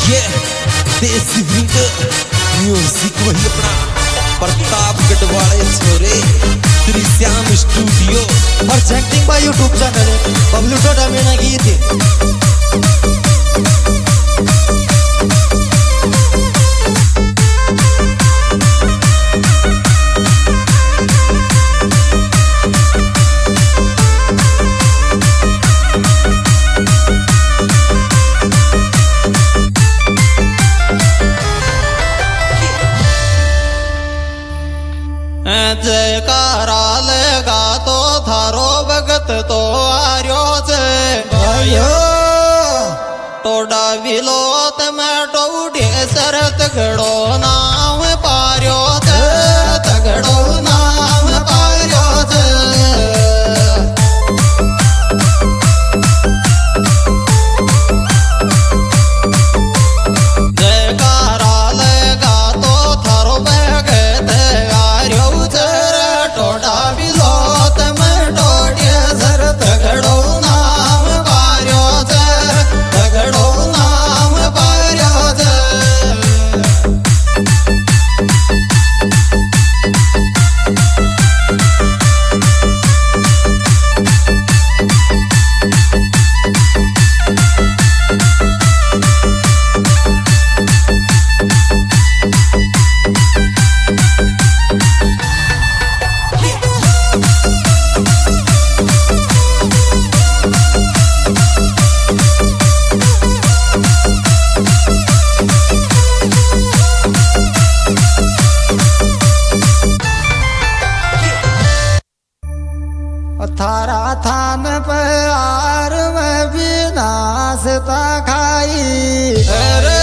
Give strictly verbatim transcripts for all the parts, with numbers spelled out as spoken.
ये देसी reader music वही अपना प्रतापगढ़ वाले छोरे श्री श्याम स्टूडियो और chatting by YouTube channel Bablu Tota में ना गीत जयकारा लेगा तो थारो भगत तो आर्यो से आयो टोडा विलोत में टोडे सरत घड़ो नाम पार्यो से तगड़ो नाम पार्यो से जयकारा लेगा तो थारो भगत आर्यो टोडा विलोत में टोडे सरत घड़ो नाम पार्यो से तगड़ो नाम पार्यो से थारा थान पे आर में विनाशता खाई अरे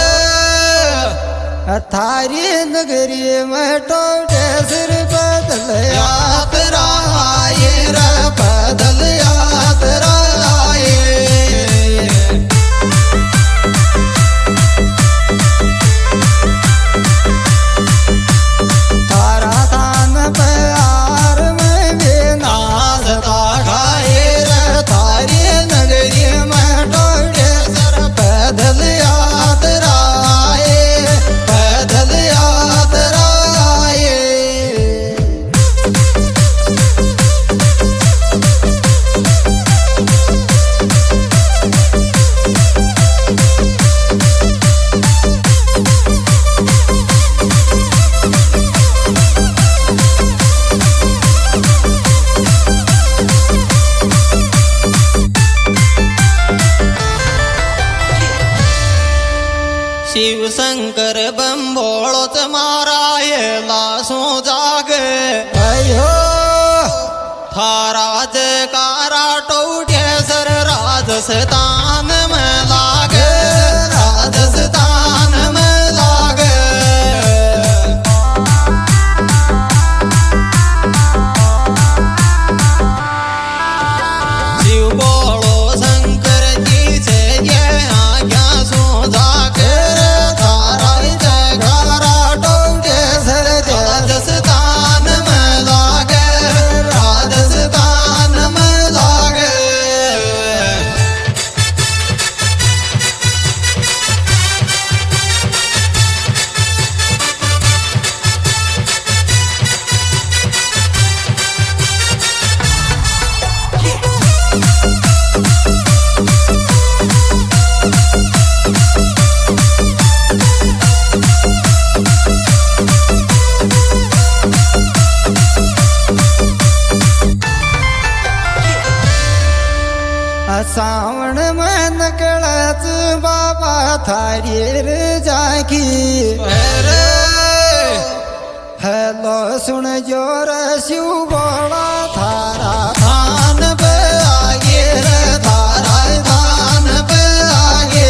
थारी नगरी में टोटे सिर बदल यात्रा आए रे बदल यात्रा आए थारा थान पे आर में विनाशता खाए रे थारी नगरी में टोटे सर पैदल यात्रा आए पैदल यात्रा आए शिव शंकर बम्बोड़ो मारा ये लाशो जागे अयो थारा जयकारा टोटे सर राजस्थान में लागे राजस्थान में लागे शिव बोलो शंकर जी से ये आज्ञा सो जागे थारा जयकारा टोटे सर राजस्थान में लागे राजस्थान में लागे सावण में नकड़च बाबा थारी जाकी हेलो सुन जोर शिव बोला थारा धान पे आगे रे थारा धान पे आगे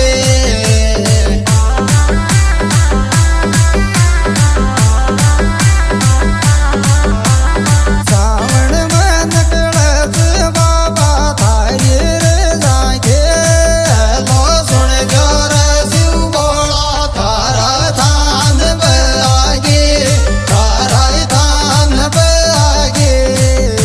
सावण में नकड़च बाबा थारी जाके हेलो सुन जोर शिव बोला थारा धान पे आगे थारा धान पे आगे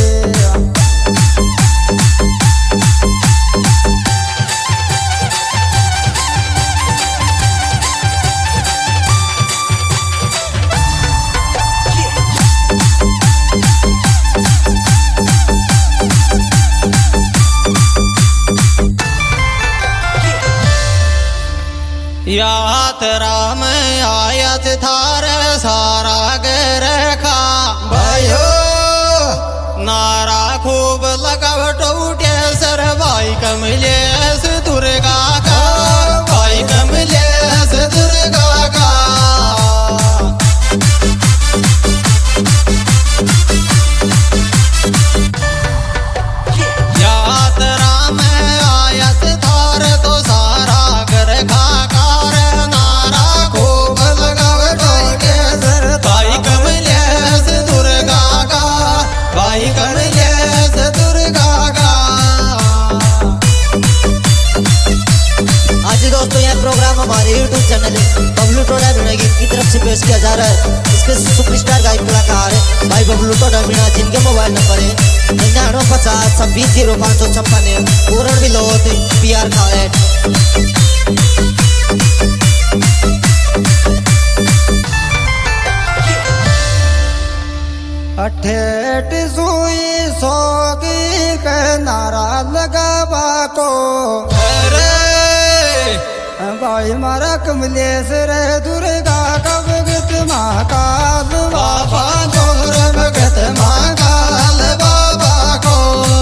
यात राम आयत थार सारा घर खा भाइयो नारा खूब लगावट उठे सर भाई कमलेश दुर्गा का भाई कमलेश दुर्गा का यात राम आयत थार तो सारा घर खाकार नारा खूब लगावट उठे सर भाई कमलेश दुर्गा का भाई कमलेश दुर्गा का। आज दोस्तों यह प्रोग्राम हमारे यूट्यूब चैनल बबलू टोडा मीणा गीत की तरफ से पेश किया जा रहा है। इसके सुपरस्टार गायक कलाकार भाई बबलू टोडा मीणा, जिनके मोबाइल नंबर है निन्यानवे पचास छब्बीस जीरो पाँच सौ छप्पन, पूर्ण विलोद पी आर खाएट। अठेठ सुई सोगी के नारा लगावा को अरे भाई मारा कमलेश रे दुर्गा का भगत महाकाल बाबा गौर भगत महाकाल बाबा को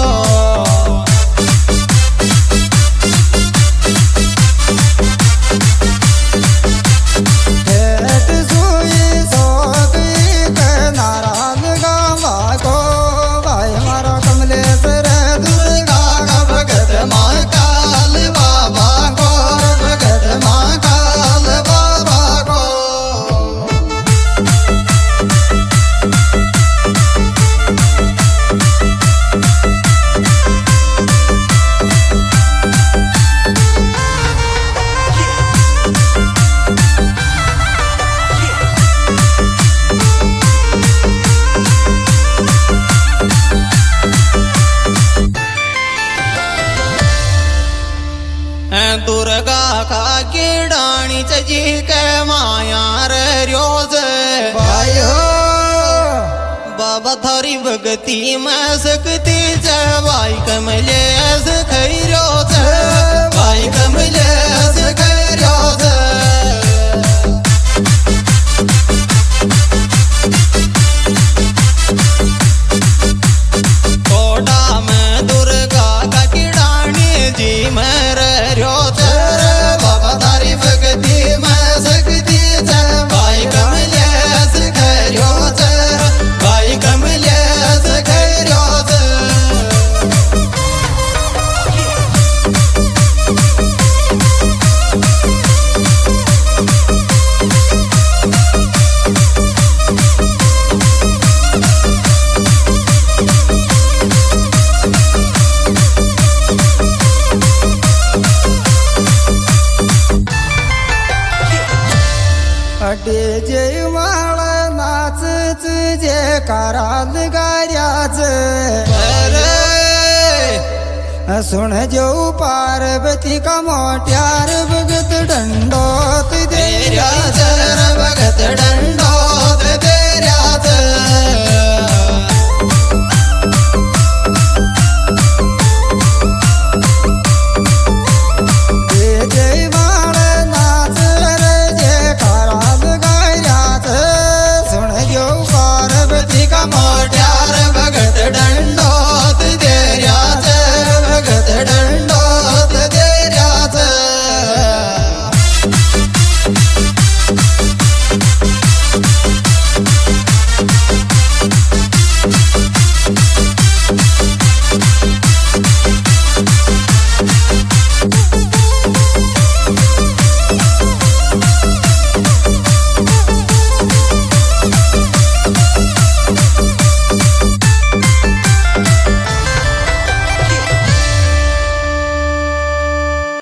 ठेठ सुई सोगी के नारा लगावा को भाई मारा कमलेश रे दुर्गा का भगत महाकाल बाबा गौर भगत महाकाल बाबा को। दुर्गा का किडाणी जी के माया रे रोज भाइयो बाबा थारी भगती में सकती च भाई कमलेश खैरो च भाई कमलेश खैरो च। कोटा में दुर्गा का किडाणी जी में रो बाबा तारी भगती में सकती च भाई कमलेश खैरो च भाई कमलेश खैरो च। अडे जय माळ नाच जे कराल गार्याच अरे सुन जो पार्वती का मोट्यार बग